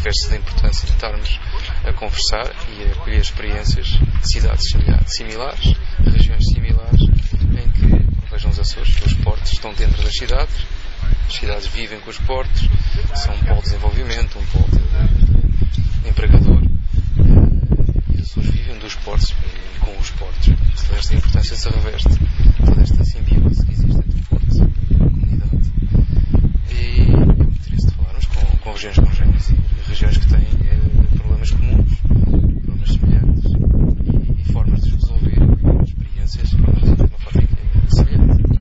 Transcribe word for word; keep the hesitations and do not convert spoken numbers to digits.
acresce da importância de estarmos a conversar e a acolher experiências de cidades similares, regiões similares, em que, vejam os Açores, os portos estão dentro das cidades, as cidades vivem com os portos, são um polo de desenvolvimento, um polo de empregador, e os Açores vivem dos portos e com os portos. Toda esta importância se reveste, toda esta simbiose que existe entre portos e comunidade. E é o interesse de falarmos com, com regiões congêneres e regiões que têm